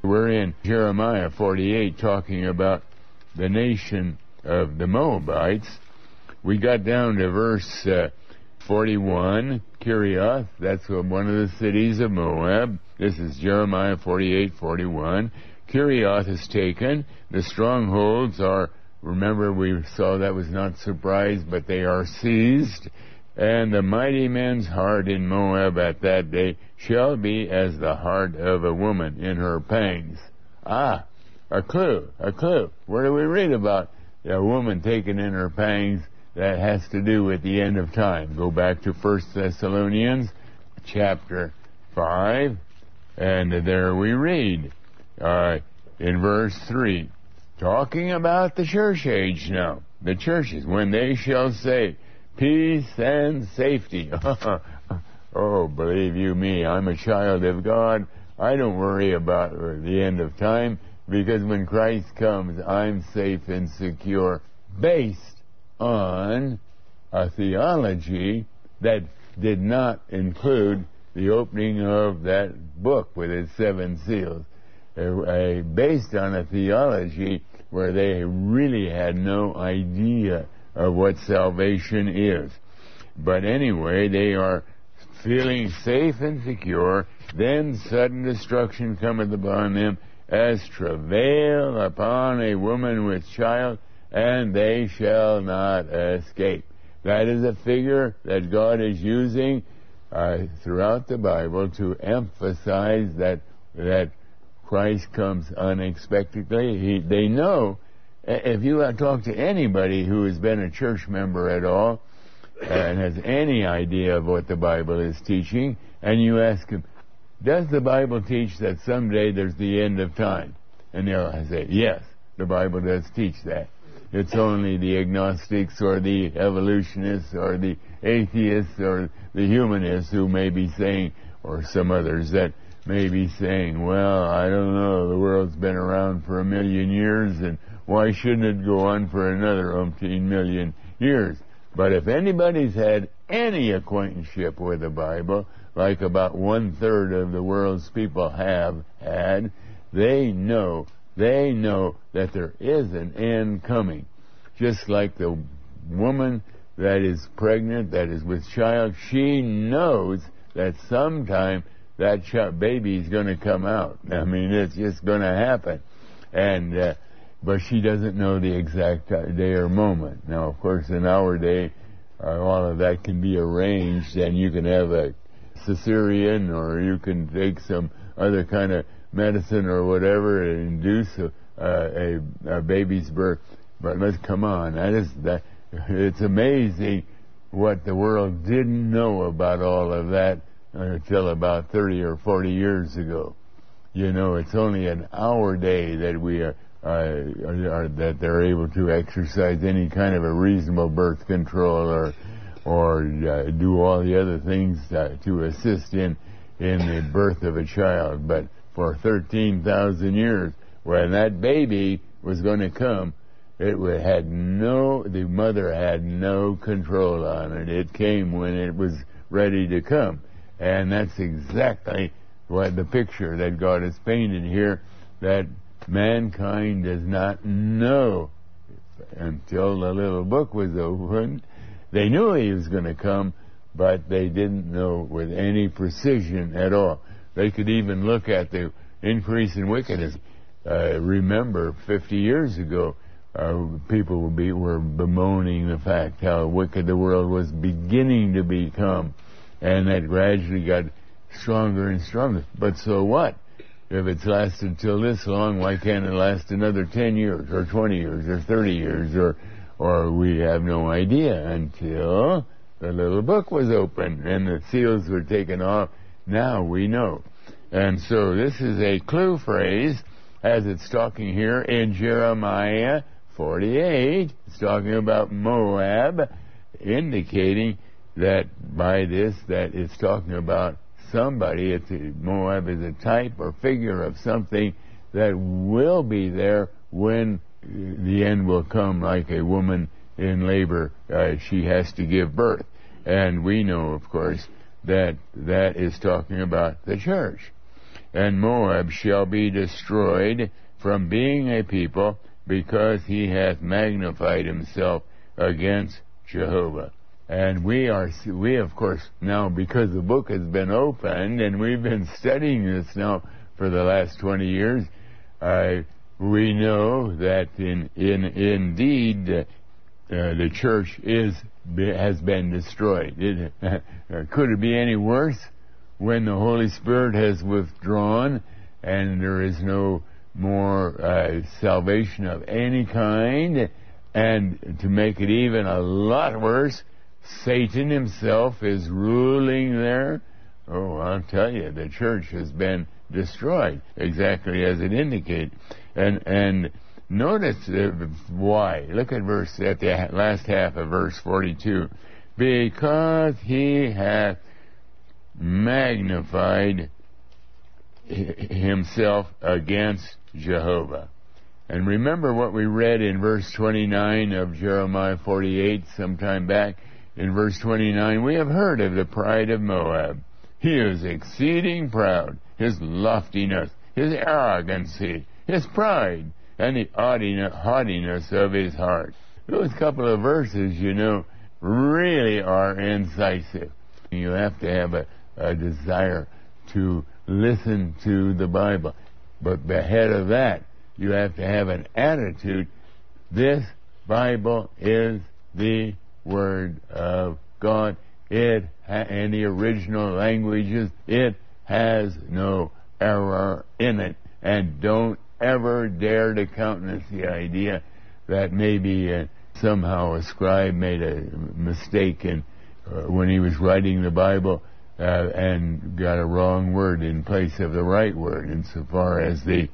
We're in Jeremiah 48 talking about the nation of the Moabites. We got down to verse 41, Kirioth, that's one of the cities of Moab. This is Jeremiah 48:41. Kirioth is taken. The strongholds are, remember we saw that was not surprise, but they are seized. And the mighty men's heart in Moab at that day shall be as the heart of a woman in her pangs. A clue. Where do we read about a woman taken in her pangs? That has to do with the end of time. Go back to 1 Thessalonians chapter 5, and there we read in verse 3, talking about the church age now. The churches, when they shall say, peace and safety. Oh, believe you me, I'm a child of God. I don't worry about the end of time, because when Christ comes, I'm safe and secure, based on a theology that did not include the opening of that book with its 7 seals, based on a theology where they really had no idea of what salvation is. But anyway, they are feeling safe and secure. Then sudden destruction cometh upon them, as travail upon a woman with child, and they shall not escape. That is a figure that God is using throughout the Bible to emphasize that Christ comes unexpectedly. They know, if you talk to anybody who has been a church member at all and has any idea of what the Bible is teaching, and you ask them, does the Bible teach that someday there's the end of time? And they'll say, yes, the Bible does teach that. It's only the agnostics or the evolutionists or the atheists or the humanists who may be saying, or some others that may be saying, well, I don't know, the world's been around for 1 million years, and why shouldn't it go on for another umpteen million years? But if anybody's had any acquaintanceship with the Bible, like about 1/3 of the world's people have had, they know that there is an end coming. Just like the woman that is pregnant, that is with child, she knows that sometime that baby is going to come out. I mean, it's just going to happen. And but she doesn't know the exact day or moment. Now, of course, in our day, all of that can be arranged, and you can have a cesarean, or you can take some other kind of medicine or whatever and induce a baby's birth. But let's come on. It's amazing what the world didn't know about all of that until about 30 or 40 years ago. You know, it's only in our day that we are that they're able to exercise any kind of a reasonable birth control or do all the other things to assist in the birth of a child. But for 13,000 years, when that baby was going to come, the mother had no control on it. It came when it was ready to come. And that's exactly what the picture that God has painted here, that mankind does not know until the little book was opened. They knew he was going to come, but they didn't know with any precision at all. They could even look at the increase in wickedness. Remember, 50 years ago, people were bemoaning the fact how wicked the world was beginning to become, and that gradually got stronger and stronger. But so what? If it's lasted till this long, why can't it last another 10 years or 20 years or 30 years or we have no idea until the little book was opened and the seals were taken off. Now we know. And so this is a clue phrase as it's talking here in Jeremiah 48. It's talking about Moab, indicating that by this that it's talking about somebody. Moab is a type or figure of something that will be there when the end will come, like a woman in labor. She has to give birth. And we know, of course, that is talking about the church. and Moab shall be destroyed from being a people, because he hath magnified himself against Jehovah. And we of course, now, because the book has been opened and we've been studying this now for the last 20 years, we know that indeed the church has been destroyed. Could it be any worse when the Holy Spirit has withdrawn and there is no more salvation of any kind? And to make it even a lot worse, Satan himself is ruling there. Oh, I'll tell you, the church has been destroyed, exactly as it indicates. And notice why. Look at the last half of verse 42. Because he hath magnified himself against Jehovah. And remember what we read in verse 29 of Jeremiah 48 some time back. In verse 29, we have heard of the pride of Moab. He is exceeding proud, his loftiness, his arrogancy, his pride, and the haughtiness of his heart. Those couple of verses, really are incisive. You have to have a desire to listen to the Bible. But ahead of that, you have to have an attitude. This Bible is the Word of God. In the original languages, it has no error in it. And don't ever dare to countenance the idea that maybe somehow a scribe made a mistake when he was writing the Bible and got a wrong word in place of the right word insofar as the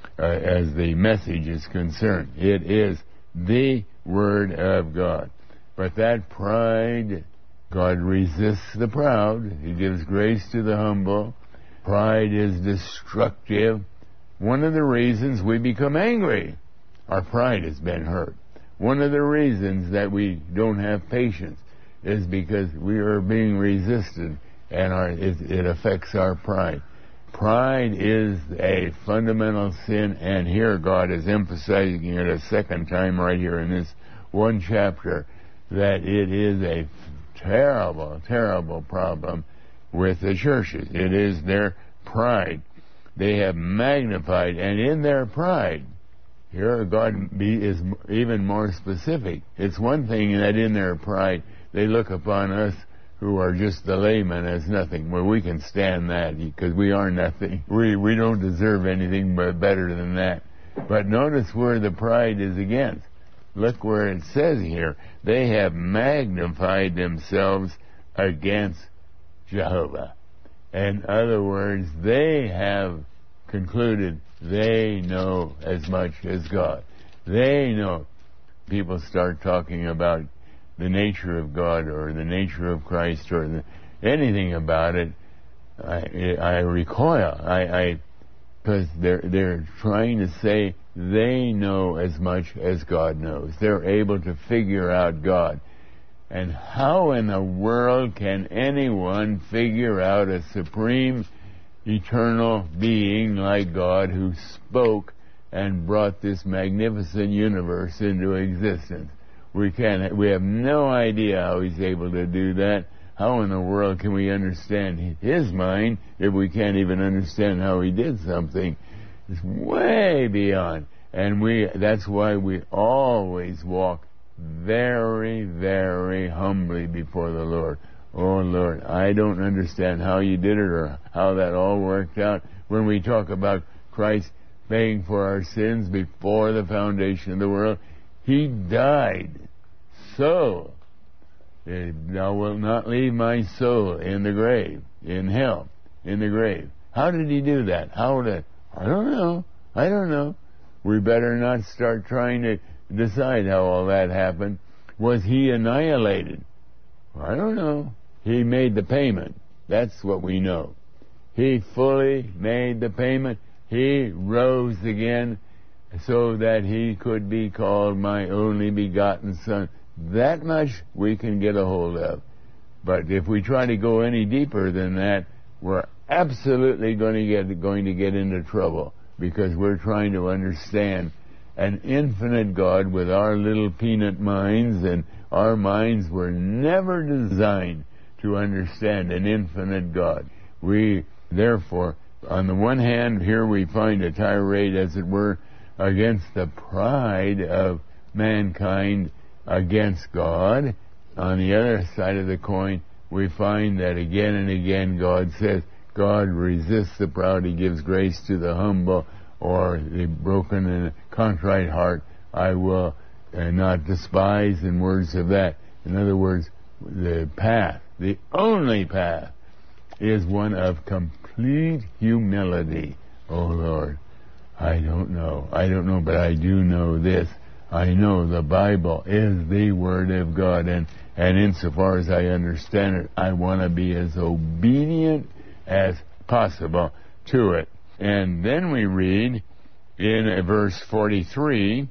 message is concerned. It is the Word of God. But that pride, God resists the proud. He gives grace to the humble. Pride is destructive. One of the reasons we become angry, our pride has been hurt. One of the reasons that we don't have patience is because we are being resisted, and it affects our pride. Pride is a fundamental sin, and here God is emphasizing it a second time right here in this one chapter, that it is a terrible, terrible problem with the churches. It is their pride. They have magnified, and in their pride, here God is even more specific. It's one thing that in their pride they look upon us who are just the laymen as nothing. Well, we can stand that because we are nothing. We don't deserve anything but better than that. But notice where the pride is against. Look where it says here, they have magnified themselves against Jehovah. In other words, they have concluded they know as much as God. They know. People start talking about the nature of God or the nature of Christ or anything about it. I recoil. Because they're trying to say they know as much as God knows. They're able to figure out God. And how in the world can anyone figure out a supreme, eternal being like God who spoke and brought this magnificent universe into existence? We have no idea how he's able to do that. How in the world can we understand his mind if we can't even understand how he did something? It's way beyond. And that's why we always walk very, very humbly before the Lord. Oh, Lord, I don't understand how you did it or how that all worked out. When we talk about Christ paying for our sins before the foundation of the world, he died. So, thou wilt not leave my soul in the grave, in hell, in the grave. How did he do that? I don't know. We better not start trying to decide how all that happened. Was he annihilated? I don't know. He made the payment. That's what we know. He fully made the payment. He rose again so that he could be called my only begotten Son. That much we can get a hold of. But if we try to go any deeper than that, we're absolutely going to get into trouble, because we're trying to understand an infinite God with our little peanut minds, and our minds were never designed to understand an infinite God. We, therefore, on the one hand, here we find a tirade, as it were, against the pride of mankind against God. On the other side of the coin, we find that again and again God says, God resists the proud, He gives grace to the humble, or the broken and contrite heart I will not despise, in words of that. In other words, the path, the only path, is one of complete humility. Oh Lord, I don't know, but I do know this. I know the Bible is the Word of God, and insofar as I understand it, I want to be as obedient as possible to it. And then we read in verse 43,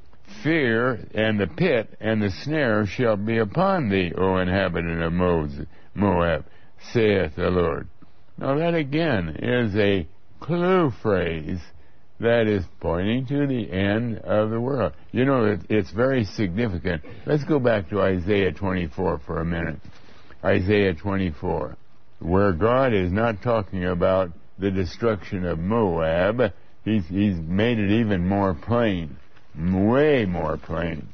fear and the pit and the snare shall be upon thee, O inhabitant of Moab, saith the Lord. Now that again is a clue phrase that is pointing to the end of the world. You know, it's very significant. Let's go back to Isaiah 24 for a minute. Isaiah 24, where God is not talking about the destruction of Moab. He's made it even more plain, way more plain.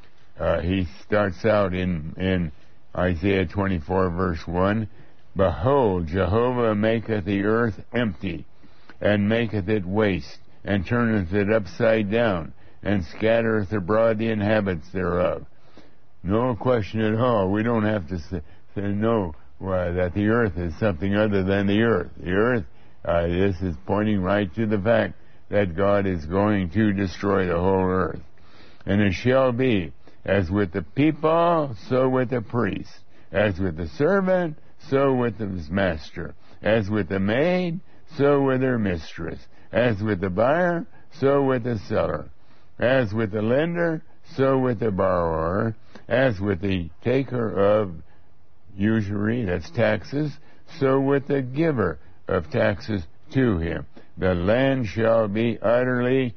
He starts out in Isaiah 24, verse 1, Behold, Jehovah maketh the earth empty, and maketh it waste, and turneth it upside down, and scattereth abroad the inhabitants thereof. No question at all. We don't have to say no, that the earth is something other than the earth. The earth, this is pointing right to the fact that God is going to destroy the whole earth. And it shall be, as with the people, so with the priest, as with the servant, so with his master, as with the maid, so with her mistress, as with the buyer, so with the seller, as with the lender, so with the borrower, as with the taker of usury, that's taxes, so with the giver of taxes to him. The land shall be utterly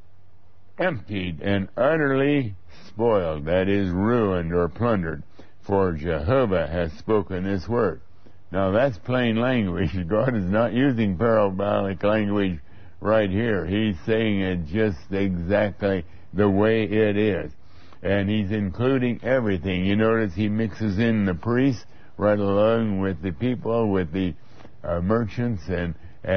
emptied and utterly spoiled, that is, ruined or plundered, for Jehovah has spoken this word. Now that's plain language. God is not using parabolic language right here. He's saying it just exactly the way it is. And he's including everything. You notice he mixes in the priests right along with the people, with the merchants, and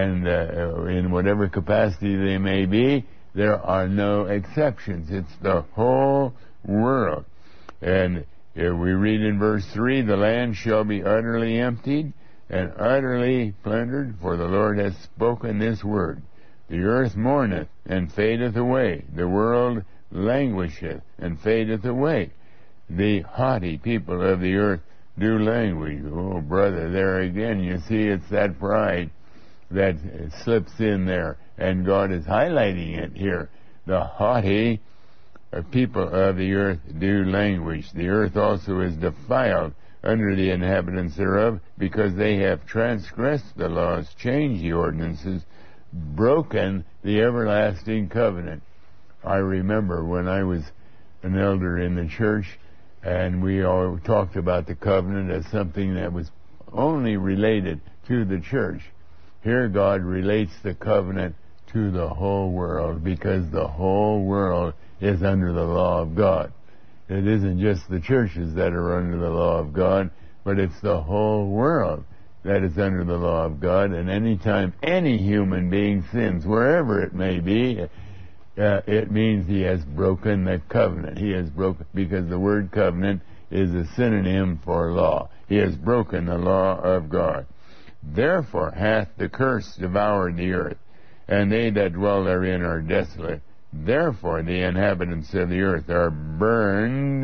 in whatever capacity they may be. There are no exceptions. It's the whole world. And we read in verse 3, the land shall be utterly emptied and utterly plundered, for the Lord hath spoken this word. The earth mourneth and fadeth away. The world languisheth and fadeth away. The haughty people of the earth do languish. Oh, brother, there again, you see, it's that pride that slips in there, and God is highlighting it here. The haughty people of the earth do languish. The earth also is defiled under the inhabitants thereof, because they have transgressed the laws, changed the ordinances, broken the everlasting covenant. I remember when I was an elder in the church, and we all talked about the covenant as something that was only related to the church. Here God relates the covenant to the whole world, because the whole world is under the law of God. It isn't just the churches that are under the law of God, but it's the whole world that is under the law of God. And any time any human being sins, wherever it may be, it means he has broken the covenant. He has broken, because the word covenant is a synonym for law. He has broken the law of God. Therefore hath the curse devoured the earth, and they that dwell therein are desolate. Therefore the inhabitants of the earth are burned.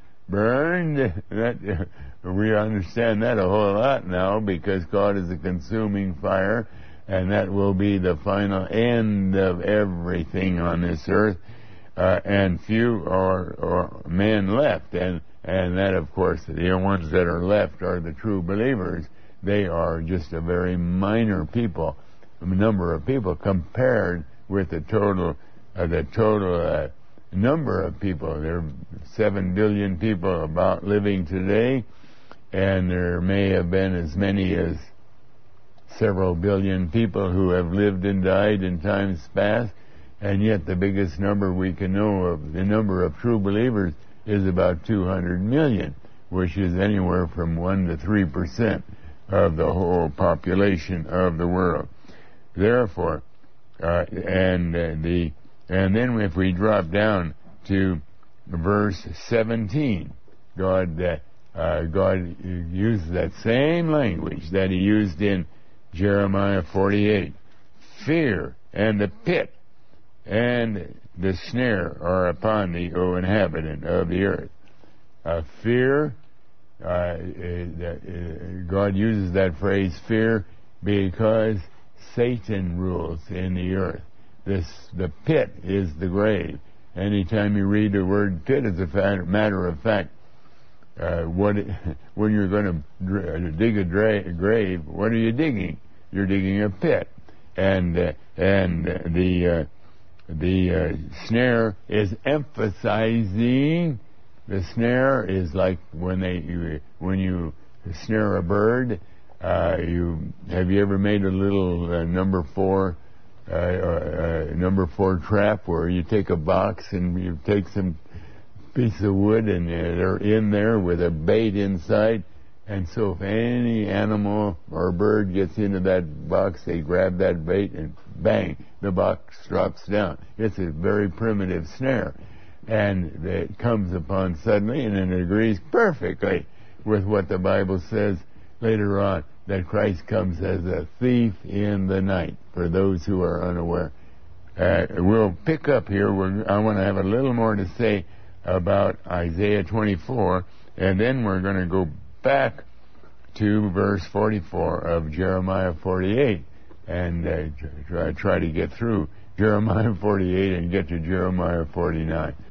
That, we understand that a whole lot now, because God is a consuming fire, and that will be the final end of everything on this earth, and few are men left, and that, of course, the ones that are left are the true believers. they are just a very minor number of people compared with the total number of people. There are 7 billion people about living today, and there may have been as many as several billion people who have lived and died in times past, and yet the biggest number we can know of, the number of true believers, is about 200 million, which is anywhere from 1 to 3% of the whole population of the world. Therefore, and then if we drop down to verse 17, God used that same language that He used in Jeremiah 48. Fear and the pit and the snare are upon thee, O inhabitant of the earth. Fear, God uses that phrase, fear, because Satan rules in the earth. The pit is the grave. Anytime you read the word pit, as a matter of fact, when you're going to dig a grave, what are you digging? You're digging a pit, and the snare is emphasizing. The snare is like when you snare a bird. Have you ever made a little number 4 trap where you take a box and you take some piece of wood and they're in there with a bait inside, and so if any animal or bird gets into that box, they grab that bait and bang, the box drops down. It's a very primitive snare, and it comes upon suddenly, and it agrees perfectly with what the Bible says later on, that Christ comes as a thief in the night, for those who are unaware. We'll pick up here. I want to have a little more to say about Isaiah 24, and then we're going to go back to verse 44 of Jeremiah 48 and try to get through Jeremiah 48 and get to Jeremiah 49.